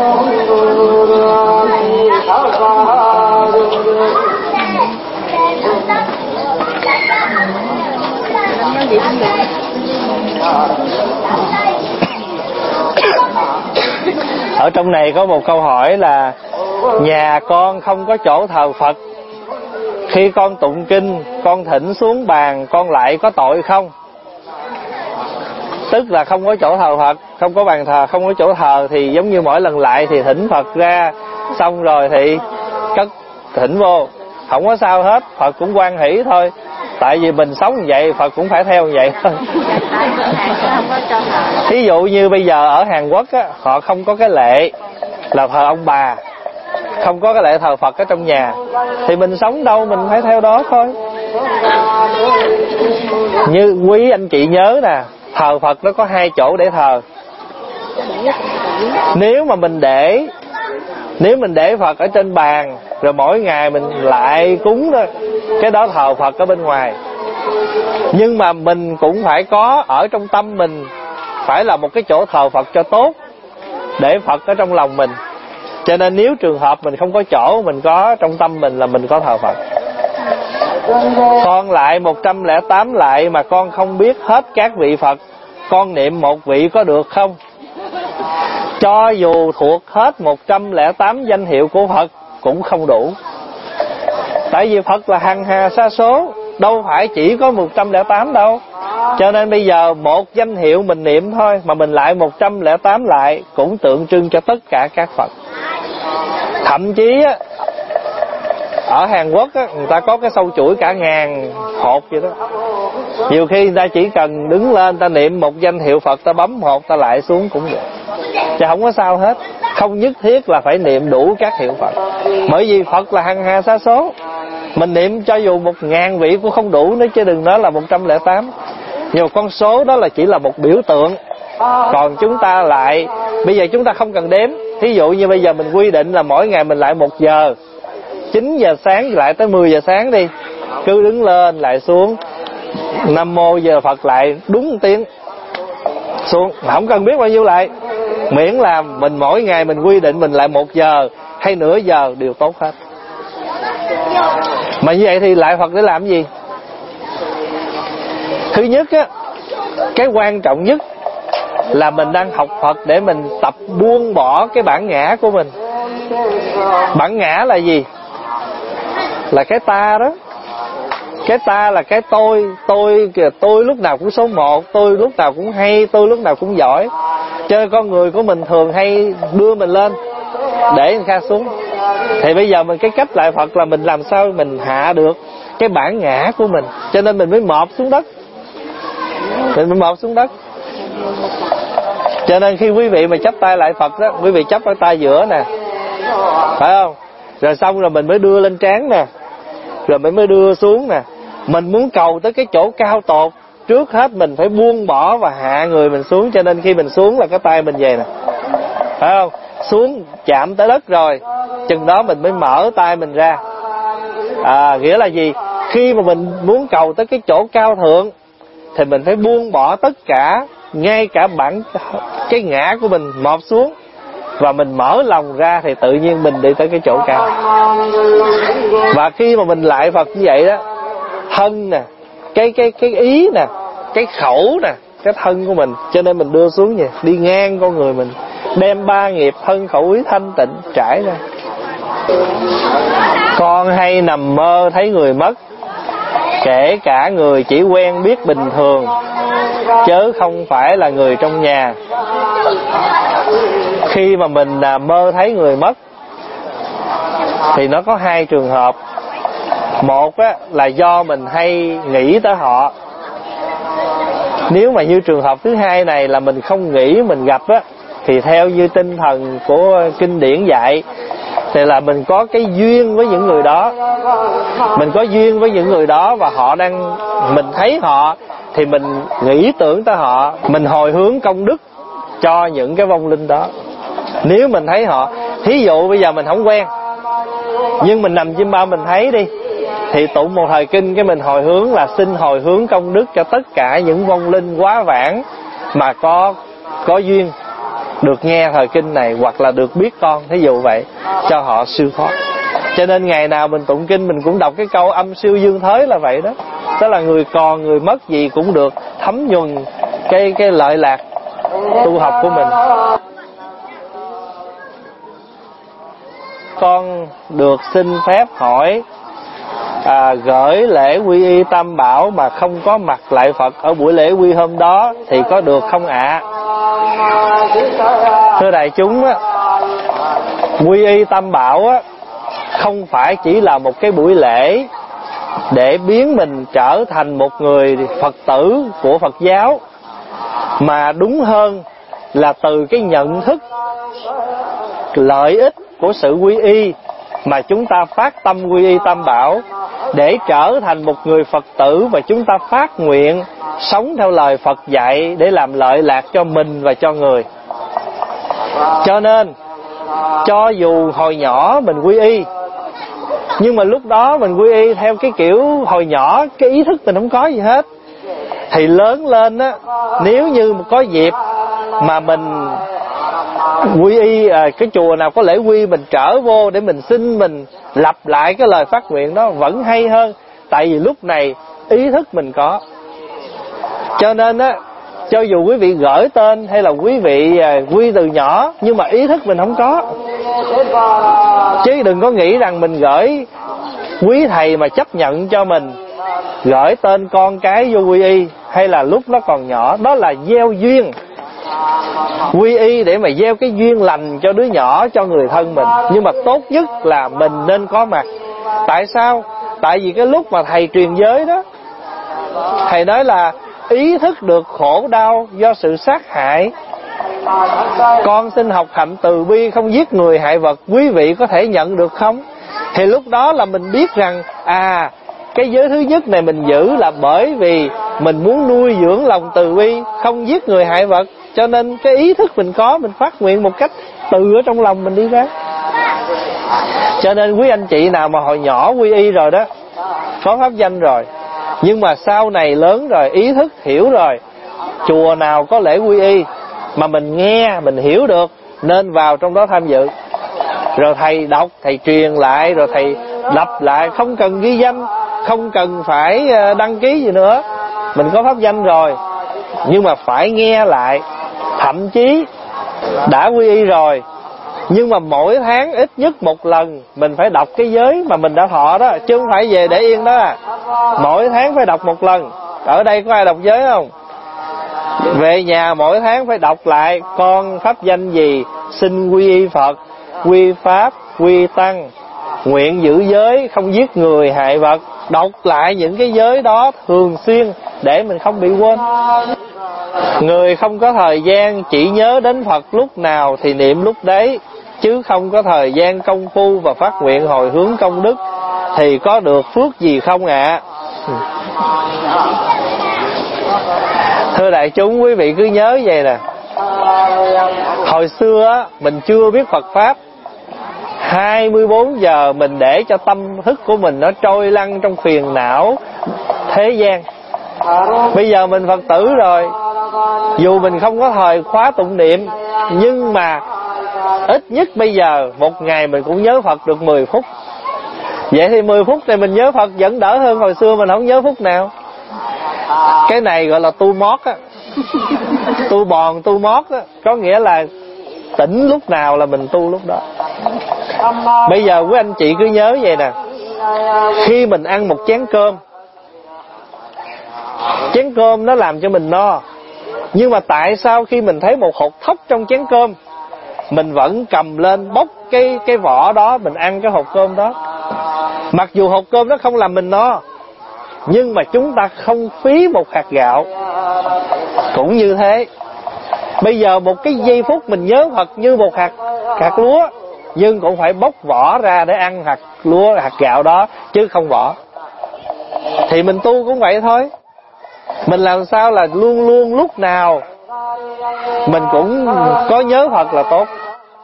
Ở trong này có một câu hỏi là nhà con không có chỗ thờ Phật, khi con tụng kinh con thỉnh xuống bàn con lại có tội không? Tức là không có chỗ thờ Phật, không có bàn thờ, không có chỗ thờ thì giống như mỗi lần lại thì thỉnh Phật ra, xong rồi thì cất thỉnh vô, không có sao hết, Phật cũng hoan hỷ thôi. Tại vì mình sống như vậy Phật cũng phải theo như vậy thôi. Thí dụ như bây giờ ở Hàn Quốc á, họ không có cái lệ là thờ ông bà, không có cái lệ thờ Phật ở trong nhà, thì mình sống đâu mình phải theo đó thôi. Như quý anh chị nhớ nè, thờ Phật nó có 2 chỗ để thờ. Nếu mình để Phật ở trên bàn rồi mỗi ngày mình lại cúng thôi, cái đó thờ Phật ở bên ngoài. Nhưng mà mình cũng phải có ở trong tâm mình, phải là một cái chỗ thờ Phật cho tốt, để Phật ở trong lòng mình. Cho nên nếu trường hợp mình không có chỗ, mình có trong tâm mình là mình có thờ Phật. Con lại 108 lại mà con không biết hết các vị Phật, con niệm một vị có được không? Cho dù thuộc hết 108 danh hiệu của Phật cũng không đủ. Tại vì Phật là hằng hà sa số, đâu phải chỉ có 108 đâu. Cho nên bây giờ một danh hiệu mình niệm thôi mà mình lại 108 lại cũng tượng trưng cho tất cả các Phật. Thậm chí á, ở Hàn Quốc á, người ta có cái sâu chuỗi cả 1000 hột vậy đó. Nhiều khi người ta chỉ cần đứng lên ta niệm một danh hiệu Phật, ta bấm hột ta lại xuống cũng được, chứ không có sao hết. Không nhất thiết là phải niệm đủ các hiệu Phật, bởi vì Phật là hằng hà sa số. Mình niệm cho dù 1000 vị cũng không đủ nữa, chứ đừng nói là 108. Nhưng mà con số đó là chỉ là một biểu tượng. Còn chúng ta lại, bây giờ chúng ta không cần đếm. Thí dụ như bây giờ mình quy định là mỗi ngày mình lại 1 giờ, 9 giờ sáng lại tới 10 giờ sáng đi, cứ đứng lên lại xuống, Nam mô giờ Phật lại đúng 1 tiếng xuống, không cần biết bao nhiêu lại, miễn là mình mỗi ngày mình quy định mình lại 1 giờ hay nửa giờ đều tốt hết. Mà như vậy thì lại Phật để làm gì? Thứ nhất á, cái quan trọng nhất là mình đang học Phật để mình tập buông bỏ cái bản ngã của mình. Bản ngã là gì? Là cái ta đó. Cái ta là cái tôi lúc nào cũng số 1, tôi lúc nào cũng hay, tôi lúc nào cũng giỏi. Cho nên con người của mình thường hay đưa mình lên để người khác xuống. Thì bây giờ mình cái cách lại Phật là mình làm sao mình hạ được cái bản ngã của mình. Cho nên mình mới mọp xuống đất. Cho nên khi quý vị mà chắp tay lại Phật đó, quý vị chắp ở tay giữa nè, phải không? Rồi xong rồi mình mới đưa lên trán nè, rồi mình mới đưa xuống nè. Mình muốn cầu tới cái chỗ cao tột, trước hết mình phải buông bỏ và hạ người mình xuống. Cho nên khi mình xuống là cái tay mình về nè, phải không? Xuống chạm tới đất rồi, chừng đó mình mới mở tay mình ra. Nghĩa là gì? Khi mà mình muốn cầu tới cái chỗ cao thượng thì mình phải buông bỏ tất cả, ngay cả cái ngã của mình mọp xuống, và mình mở lòng ra thì tự nhiên mình đi tới cái chỗ cao. Và khi mà mình lại Phật như vậy đó, thân nè, cái ý nè, cái khẩu nè, cái thân của mình, cho nên mình đưa xuống vậy, đi ngang con người mình, đem 3 nghiệp thân khẩu ý thanh tịnh trải ra. Con hay nằm mơ thấy người mất, kể cả người chỉ quen biết bình thường, chớ không phải là người trong nhà. Khi mà mình mơ thấy người mất thì nó có 2 trường hợp. Một á, là do mình hay nghĩ tới họ. Nếu mà như trường hợp thứ hai này là mình không nghĩ mình gặp á, thì theo như tinh thần của kinh điển dạy thì là mình có cái duyên với những người đó. Mình có duyên với những người đó và mình thấy họ thì mình nghĩ tưởng tới họ, mình hồi hướng công đức cho những cái vong linh đó. Nếu mình thấy họ, thí dụ bây giờ mình không quen nhưng mình nằm chim bao mình thấy đi, thì tụng một thời kinh cái mình hồi hướng là xin hồi hướng công đức cho tất cả những vong linh quá vãng mà có duyên. được nghe thời kinh này, hoặc là được biết con, thí dụ vậy, cho họ siêu thoát. Cho nên ngày nào mình tụng kinh mình cũng đọc cái câu âm siêu dương thới là vậy đó. Tức là người còn người mất gì cũng được thấm nhuần cái lợi lạc tu học của mình. Con được xin phép hỏi, gửi lễ quy y Tam Bảo mà không có mặt lại Phật ở buổi lễ quy hôm đó thì có được không ạ? Thưa đại chúng á, quy y Tam Bảo á, không phải chỉ là một cái buổi lễ để biến mình trở thành một người Phật tử của Phật giáo, mà đúng hơn là từ cái nhận thức lợi ích của sự quy y mà chúng ta phát tâm quy y Tam Bảo để trở thành một người Phật tử, và chúng ta phát nguyện sống theo lời Phật dạy để làm lợi lạc cho mình và cho người. Cho nên cho dù hồi nhỏ mình quy y, nhưng mà lúc đó mình quy y theo cái kiểu hồi nhỏ, cái ý thức mình không có gì hết, thì lớn lên á, nếu như có dịp mà mình quy y cái chùa nào có lễ quy, mình trở vô để mình xin, mình lặp lại cái lời phát nguyện đó vẫn hay hơn. Tại vì lúc này ý thức mình có. Cho nên á, cho dù quý vị gửi tên hay là quý vị quy từ nhỏ, nhưng mà ý thức mình không có. Chứ đừng có nghĩ rằng mình gửi quý thầy mà chấp nhận cho mình gửi tên con cái vô quy y, hay là lúc nó còn nhỏ. Đó là gieo duyên. Quy y để mà gieo cái duyên lành cho đứa nhỏ, cho người thân mình. Nhưng mà tốt nhất là mình nên có mặt. Tại sao? Tại vì cái lúc mà thầy truyền giới đó, thầy nói là ý thức được khổ đau do sự sát hại, con xin học hạnh từ bi, không giết người hại vật, quý vị có thể nhận được không? Thì lúc đó là mình biết rằng cái giới thứ nhất này mình giữ là bởi vì mình muốn nuôi dưỡng lòng từ bi, không giết người hại vật. Cho nên cái ý thức mình có, mình phát nguyện một cách từ ở trong lòng mình đi ra. Cho nên quý anh chị nào mà hồi nhỏ quy y rồi đó, có pháp danh rồi, nhưng mà sau này lớn rồi, ý thức hiểu rồi, chùa nào có lễ quy y mà mình nghe, mình hiểu được, nên vào trong đó tham dự. Rồi thầy đọc, thầy truyền lại, rồi thầy lặp lại, không cần ghi danh, không cần phải đăng ký gì nữa. Mình có pháp danh rồi, nhưng mà phải nghe lại. Thậm chí đã quy y rồi, nhưng mà mỗi tháng ít nhất một lần mình phải đọc cái giới mà mình đã thọ đó, chứ không phải về để yên đó. Mỗi tháng phải đọc một lần. Ở đây có ai đọc giới không? Về nhà mỗi tháng phải đọc lại, con pháp danh gì, xin quy y Phật, quy Pháp, quy Tăng, nguyện giữ giới, không giết người hại vật. Đọc lại những cái giới đó thường xuyên để mình không bị quên. Người không có thời gian chỉ nhớ đến Phật lúc nào thì niệm lúc đấy, chứ không có thời gian công phu và phát nguyện hồi hướng công đức thì có được phước gì không ạ? Thưa đại chúng, quý vị cứ nhớ vậy nè. Hồi xưa á, mình chưa biết Phật Pháp, 24 giờ mình để cho tâm thức của mình nó trôi lăn trong phiền não thế gian. Bây giờ mình Phật tử rồi, dù mình không có thời khóa tụng niệm, nhưng mà ít nhất bây giờ một ngày mình cũng nhớ Phật được 10 phút. Vậy thì 10 phút này mình nhớ Phật vẫn đỡ hơn hồi xưa mình không nhớ phút nào. Cái này gọi là tu mót á, tu bòn tu mót á, có nghĩa là tỉnh lúc nào là mình tu lúc đó. Bây giờ quý anh chị cứ nhớ vậy nè, khi mình ăn một chén cơm, chén cơm nó làm cho mình no, nhưng mà tại sao khi mình thấy một hột thóc trong chén cơm, mình vẫn cầm lên bóc cái vỏ đó, mình ăn cái hột cơm đó? Mặc dù hột cơm đó không làm mình no, nhưng mà chúng ta không phí một hạt gạo. Cũng như thế, bây giờ một cái giây phút mình nhớ Phật như một hạt lúa, nhưng cũng phải bóc vỏ ra để ăn hạt lúa, hạt gạo đó, chứ không vỏ. Thì mình tu cũng vậy thôi. Mình làm sao là luôn luôn lúc nào mình cũng có nhớ Phật là tốt.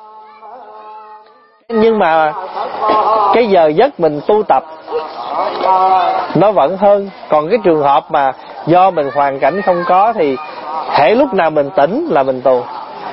Nhưng mà cái giờ giấc mình tu tập nó vẫn hơn. Còn cái trường hợp mà do mình hoàn cảnh không có thì hễ lúc nào mình tỉnh là mình tu.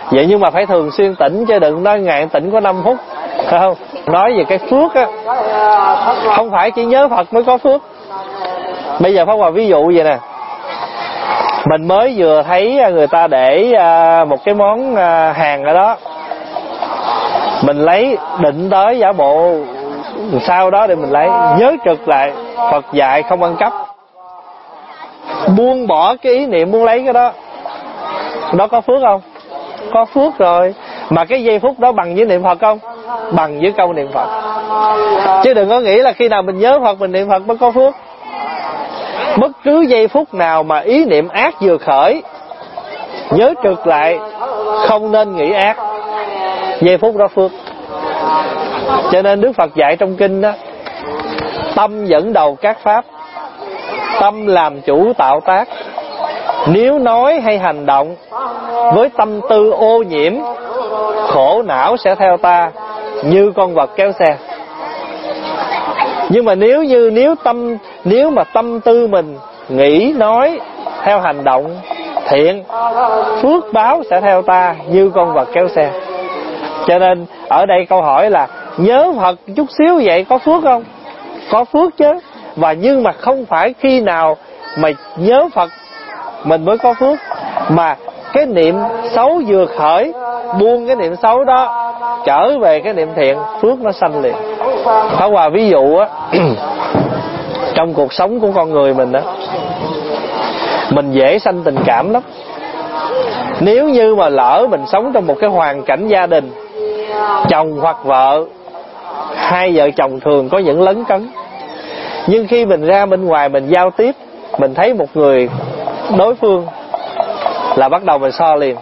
Vậy nhưng mà phải thường xuyên tỉnh, chứ đừng nói ngày tỉnh có 5 phút, phải không? Nói về cái phước á, không phải chỉ nhớ Phật mới có phước. Bây giờ Pháp Hòa ví dụ vậy nè, mình mới vừa thấy người ta để một cái món hàng ở đó, mình lấy định tới giả bộ sau đó để mình lấy, nhớ trực lại Phật dạy không ăn cắp, buông bỏ cái ý niệm muốn lấy cái đó, đó có phước không? Có phước rồi. Mà cái giây phút đó bằng với niệm Phật không? Bằng với câu niệm Phật. Chứ đừng có nghĩ là khi nào mình nhớ Phật mình niệm Phật mới có phước. Bất cứ giây phút nào mà ý niệm ác vừa khởi, nhớ trực lại không nên nghĩ ác, giây phút đó phước. Cho nên Đức Phật dạy trong kinh đó, tâm dẫn đầu các pháp, tâm làm chủ tạo tác. Nếu nói hay hành động với tâm tư ô nhiễm, khổ não sẽ theo ta như con vật kéo xe. Nhưng mà nếu mà tâm tư mình nghĩ nói theo hành động thiện, phước báo sẽ theo ta như con vật kéo xe. Cho nên ở đây câu hỏi là nhớ Phật chút xíu vậy có phước không? Có phước chứ. Và nhưng mà không phải khi nào mà nhớ Phật mình mới có phước, mà cái niệm xấu vừa khởi, buông cái niệm xấu đó, trở về cái niệm thiện, phước nó sanh liền. Pháp Hòa ví dụ á, trong cuộc sống của con người mình á, mình dễ sanh tình cảm lắm. Nếu như mà lỡ mình sống trong một cái hoàn cảnh gia đình, chồng hoặc vợ, hai vợ chồng thường có những lấn cấn. Nhưng khi mình ra bên ngoài mình giao tiếp, mình thấy một người đối phương là bắt đầu mình so liền.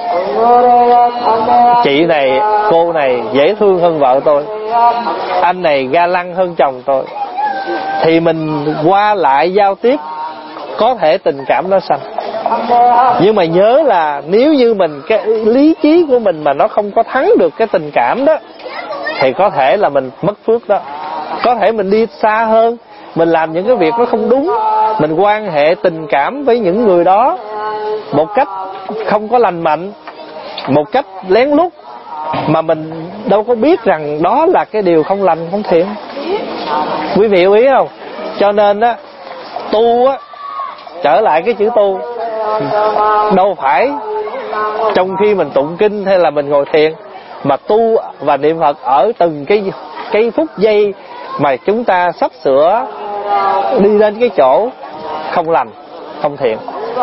Chị này, cô này dễ thương hơn vợ tôi, anh này ga lăng hơn chồng tôi, thì mình qua lại giao tiếp có thể tình cảm nó sanh. Nhưng mà nhớ là nếu như mình, cái lý trí của mình mà nó không có thắng được cái tình cảm đó, thì có thể là mình mất phước đó. Có thể mình đi xa hơn, mình làm những cái việc nó không đúng, mình quan hệ tình cảm với những người đó một cách không có lành mạnh, một cách lén lút, mà mình đâu có biết rằng đó là cái điều không lành, không thiện. Quý vị hiểu ý không? Cho nên á, tu á, trở lại cái chữ tu, đâu phải trong khi mình tụng kinh hay là mình ngồi thiền, mà tu và niệm Phật ở từng cái phút giây mà chúng ta sắp sửa đi đến cái chỗ không lành, không thiện.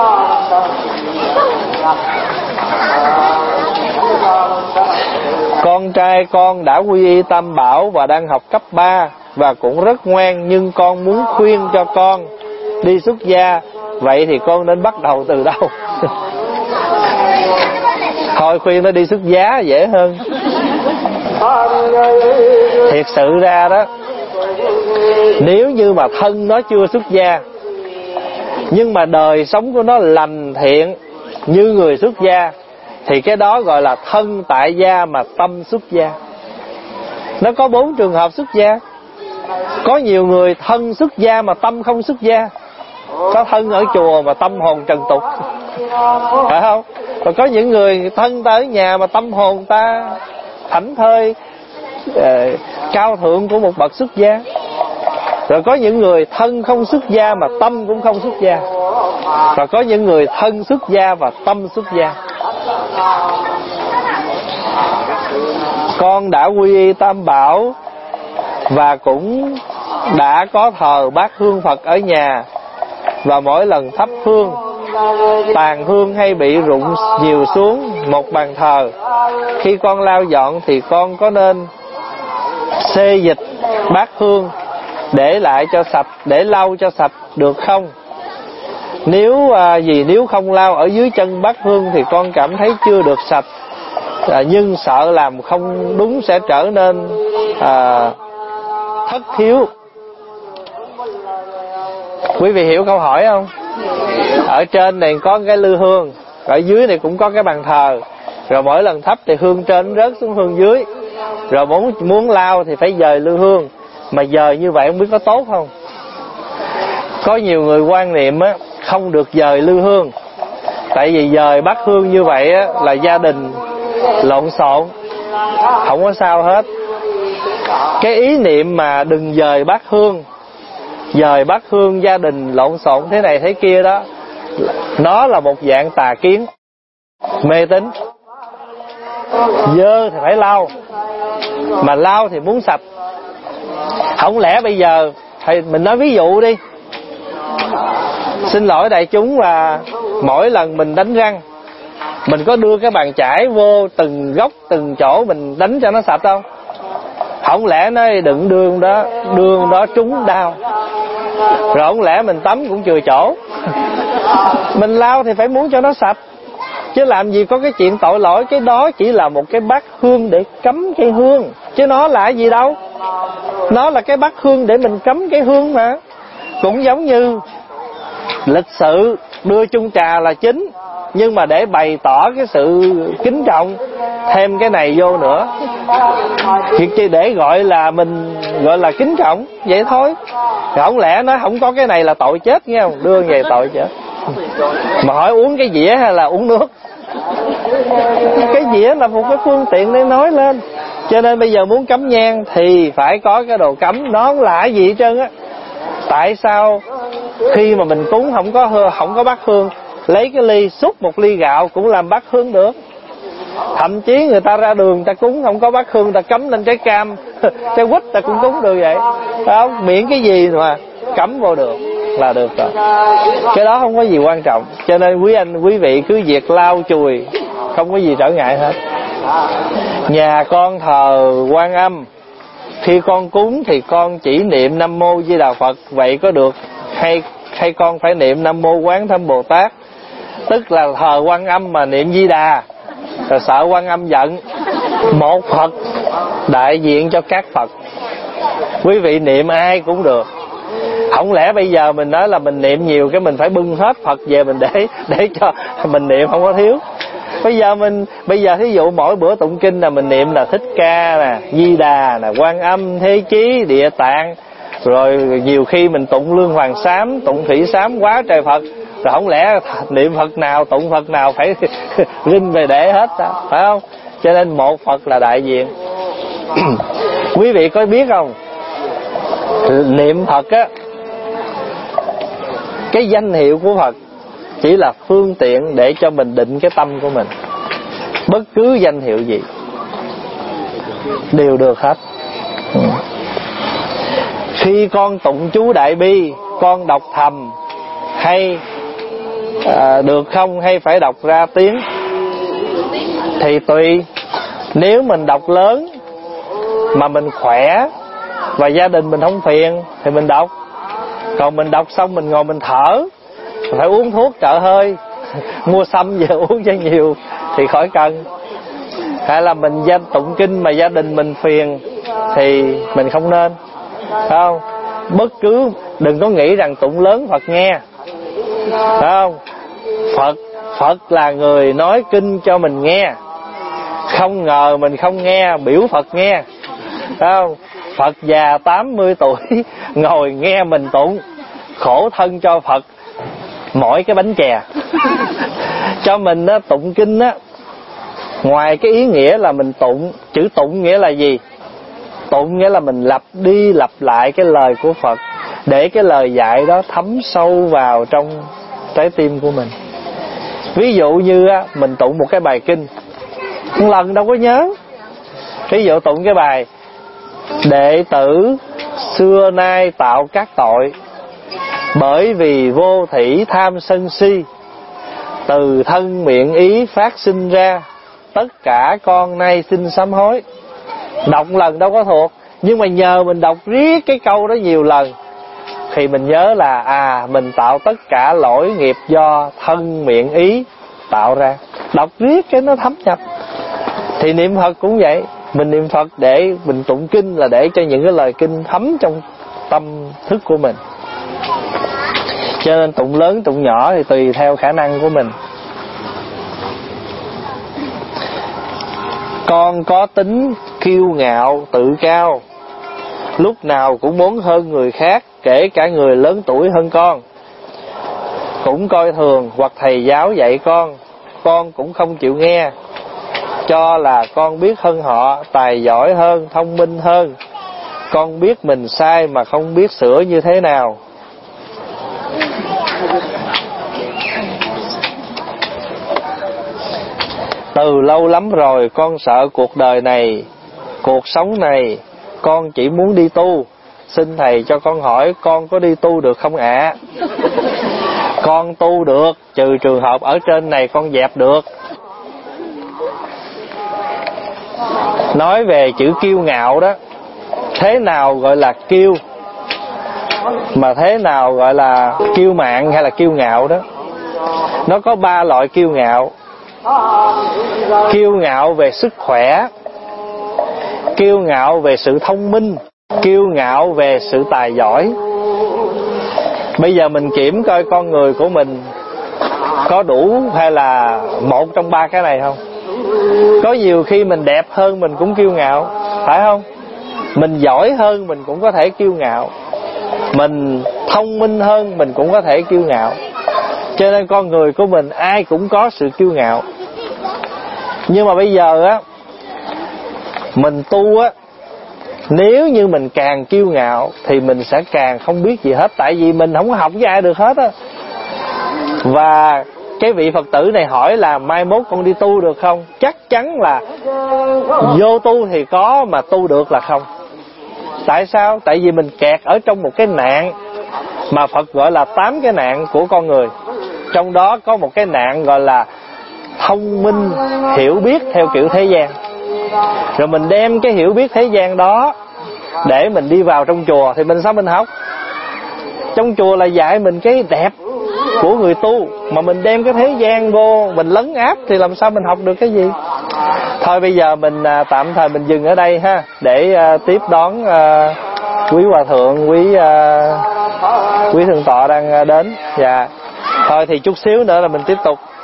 Con trai con đã quy y Tam Bảo và đang học cấp 3 và cũng rất ngoan, nhưng con muốn khuyên cho con đi xuất gia. Vậy thì con nên bắt đầu từ đâu? Thôi khuyên nó đi xuất giá dễ hơn. Thiệt sự ra đó, nếu như mà thân nó chưa xuất gia, nhưng mà đời sống của nó lành thiện như người xuất gia, thì cái đó gọi là thân tại gia mà tâm xuất gia. Nó có 4 trường hợp xuất gia. Có nhiều người thân xuất gia mà tâm không xuất gia. Có thân ở chùa mà tâm hồn trần tục, phải không? Còn có những người thân ta ở nhà mà tâm hồn ta thảnh thơi, cao thượng của một bậc xuất gia. Rồi có những người thân không xuất gia mà tâm cũng không xuất gia. Và có những người thân xuất gia và tâm xuất gia. Con đã quy y Tam Bảo và cũng đã có thờ bát hương Phật ở nhà, và mỗi lần thắp hương, tàn hương hay bị rụng nhiều xuống một bàn thờ. Khi con lau dọn thì con có nên xê dịch bát hương để lại cho sạch, để lau cho sạch được không? Nếu không lau ở dưới chân bát hương thì con cảm thấy chưa được sạch, nhưng sợ làm không đúng sẽ trở nên thất hiếu. Quý vị hiểu câu hỏi không? Ở trên này có cái lư hương, ở dưới này cũng có cái bàn thờ. Rồi mỗi lần thắp thì hương trên rớt xuống hương dưới. Rồi muốn lau thì phải dời lư hương. Mà dời như vậy không biết có tốt không? Có nhiều người quan niệm á, không được dời lư hương. Tại vì dời bát hương như vậy á, là gia đình lộn xộn, không có sao hết. Cái ý niệm mà đừng dời bát hương gia đình lộn xộn thế này thế kia đó, nó là một dạng tà kiến, mê tín. Dơ thì phải lau, mà lau thì muốn sạch. Không lẽ bây giờ mình nói ví dụ đi, xin lỗi đại chúng, và mỗi lần mình đánh răng, mình có đưa cái bàn chải vô từng góc từng chỗ mình đánh cho nó sạch không? Không lẽ nói đừng đường đó trúng đau, rồi không lẽ mình tắm cũng chừa chỗ. Mình lau thì phải muốn cho nó sạch, chứ làm gì có cái chuyện tội lỗi. Cái đó chỉ là một cái bát hương để cắm cây hương, chứ nó là gì đâu. Nó là cái bát hương để mình cắm cây hương mà. Cũng giống như lịch sự đưa chung trà là chính, nhưng mà để bày tỏ cái sự kính trọng, thêm cái này vô nữa, chỉ để gọi là mình gọi là kính trọng vậy thôi. Không lẽ nói không có cái này là tội chết, nghe không? Đưa về tội chết. Mà hỏi uống cái dĩa hay là uống nước? Cái dĩa là một cái phương tiện để nói lên. Cho nên bây giờ muốn cắm nhang thì phải có cái đồ cắm. Nó là gì hết trơn á. Tại sao khi mà mình cúng không có bát hương, lấy cái ly xúc một ly gạo cũng làm bát hương được? Thậm chí người ta ra đường ta cúng không có bát hương, ta cắm lên trái cam trái quýt ta cũng cúng được vậy, phải không? Miễn cái gì mà cắm vô được là được rồi. Cái đó không có gì quan trọng. Cho nên quý vị cứ việc lau chùi, không có gì trở ngại hết. Nhà con thờ Quan Âm, khi con cúng thì con chỉ niệm Nam Mô Di Đà Phật, vậy có được hay con phải niệm Nam Mô Quán Thâm Bồ Tát? Tức là thờ Quan Âm mà niệm Di Đà, rồi sợ Quan Âm giận. Một Phật đại diện cho các Phật, quý vị niệm ai cũng được. Không lẽ bây giờ mình nói là mình niệm nhiều cái mình phải bưng hết Phật về mình để cho mình niệm không có thiếu. Bây giờ thí dụ mỗi bữa tụng kinh là mình niệm là Thích Ca nè, Di Đà nè, Quan Âm, Thế Chí, Địa Tạng, rồi nhiều khi mình tụng Lương Hoàng Sám, tụng Thủy Sám, quá trời Phật. Rồi không lẽ niệm Phật nào tụng Phật nào phải rinh về để hết đó, phải không? Cho nên một Phật là đại diện. Quý vị có biết không, niệm Phật á, cái danh hiệu của Phật chỉ là phương tiện để cho mình định cái tâm của mình. Bất cứ danh hiệu gì đều được hết. Khi con tụng chú Đại Bi, con đọc thầm hay được không, hay phải đọc ra tiếng thì tùy. Nếu mình đọc lớn mà mình khỏe và gia đình mình không phiền thì mình đọc. Còn mình đọc xong mình ngồi mình thở, phải uống thuốc trợ hơi, mua sâm về uống cho nhiều thì khỏi cần. Hay là mình tụng kinh mà gia đình mình phiền thì mình không nên, phải không? Bất cứ đừng có nghĩ rằng tụng lớn Phật nghe, phải không? Phật là người nói kinh cho mình nghe. Không ngờ mình không nghe, biểu Phật nghe, phải không? Phật già 80 tuổi ngồi nghe mình tụng, khổ thân cho Phật mỗi cái bánh chè. Cho mình á, tụng kinh á, ngoài cái ý nghĩa là mình tụng, chữ tụng nghĩa là gì? Tụng nghĩa là mình lặp đi lặp lại cái lời của Phật, để cái lời dạy đó thấm sâu vào trong trái tim của mình. Ví dụ như á, mình tụng một cái bài kinh, một lần đâu có nhớ. Ví dụ tụng cái bài đệ tử xưa nay tạo các tội, bởi vì vô thỉ tham sân si, từ thân miệng ý phát sinh ra, tất cả con nay xin sám hối. Đọc lần đâu có thuộc, nhưng mà nhờ mình đọc riết cái câu đó nhiều lần thì mình nhớ là mình tạo tất cả lỗi nghiệp do thân miệng ý tạo ra. Đọc riết cái nó thấm nhập. Thì niệm Phật cũng vậy. Mình niệm Phật để mình tụng kinh là để cho những cái lời kinh thấm trong tâm thức của mình. Cho nên tụng lớn tụng nhỏ thì tùy theo khả năng của mình. Con có tính kiêu ngạo tự cao, lúc nào cũng muốn hơn người khác, kể cả người lớn tuổi hơn con. Cũng coi thường hoặc thầy giáo dạy con cũng không chịu nghe. cho là con biết hơn họ, tài giỏi hơn, thông minh hơn. Con biết mình sai mà không biết sửa như thế nào. Từ lâu lắm rồi con sợ cuộc đời này, cuộc sống này, con chỉ muốn đi tu. Xin thầy cho con hỏi con có đi tu được không ạ? Con tu được, trừ trường hợp ở trên này con dẹp được. Nói về chữ kiêu ngạo đó, thế nào gọi là kiêu, mà thế nào gọi là kiêu mạn hay là kiêu ngạo đó. Nó có 3 loại kiêu ngạo. Kiêu ngạo về sức khỏe, kiêu ngạo về sự thông minh, kiêu ngạo về sự tài giỏi. Bây giờ mình kiểm coi con người của mình có đủ hay là một trong 3 cái này không? Có nhiều khi mình đẹp hơn mình cũng kiêu ngạo, phải không? Mình giỏi hơn mình cũng có thể kiêu ngạo, mình thông minh hơn mình cũng có thể kiêu ngạo. Cho nên con người của mình ai cũng có sự kiêu ngạo. Nhưng mà bây giờ á, mình tu á, nếu như mình càng kiêu ngạo thì mình sẽ càng không biết gì hết. Tại vì mình không có học với ai được hết á. Và cái vị Phật tử này hỏi là mai mốt con đi tu được không? Chắc chắn là vô tu thì có, mà tu được là không. Tại sao? Tại vì mình kẹt ở trong một cái nạn mà Phật gọi là 8 cái nạn của con người. Trong đó có một cái nạn gọi là thông minh, hiểu biết theo kiểu thế gian. Rồi mình đem cái hiểu biết thế gian đó để mình đi vào trong chùa thì mình sao mình học? Trong chùa là dạy mình cái đẹp của người tu, mà mình đem cái thế gian vô mình lấn áp thì làm sao mình học được cái gì? Thôi bây giờ mình tạm thời mình dừng ở đây ha, để tiếp đón quý hòa thượng, quý thượng tọa đang đến. Dạ. Thôi thì chút xíu nữa là mình tiếp tục.